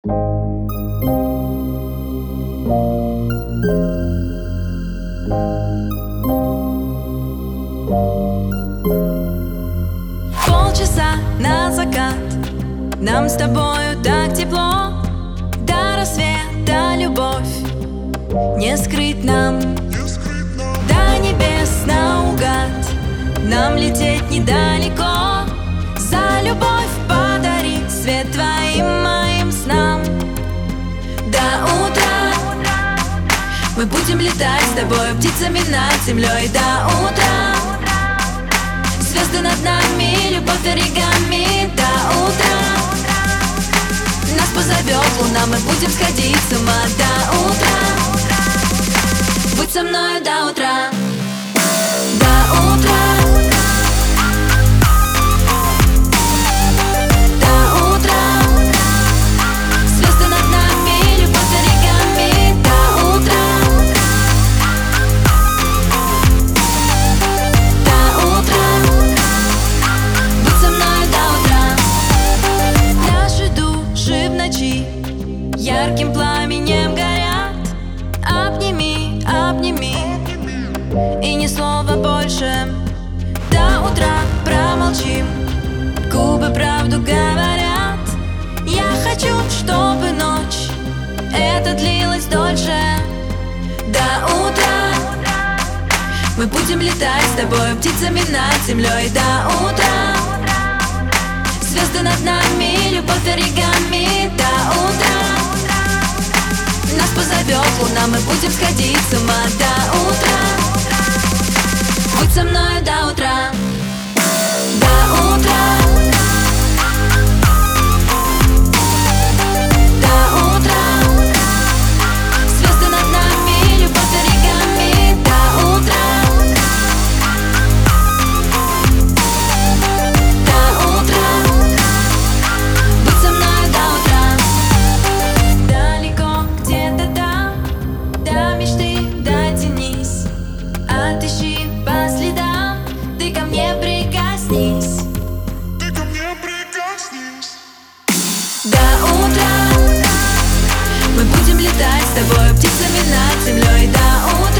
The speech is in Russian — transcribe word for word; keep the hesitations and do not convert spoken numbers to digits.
Полчаса на закат, нам с тобою так тепло. До рассвета любовь не скрыть нам, до небес наугад нам лететь недалеко. За любовь подари свет твоим моим снам. До утра мы будем летать с тобой птицами над землей. До утра звезды над нами, любовь берегами. До утра нас позовет луна, мы будем сходить с ума. До утра будь со мною до утра. До утра, до утра звезды над нами, любовь берегами. До утра, до утра будь со мною до утра. Наши души в ночи ярким пламенем горят. Обними, обними и ни слова больше. До утра промолчим, губы правду говорят. Я хочу, чтобы ночь эта длилась дольше. До утра мы будем летать с тобой птицами над землей. До утра звезды над нами, любовь берегами. До утра нас позовет луна, мы будем сходить с ума. До утра будь со мною до утра. До утра, до утра звезды над нами, любовь берегами. До утра, до утра будь со мною до утра. Далеко где-то там, до мечты дотянись, отыщи по следам, ты ко мне прикоснись. Ты ко мне прикоснись. До утра мы будем летать с тобой птицами над землей. До утра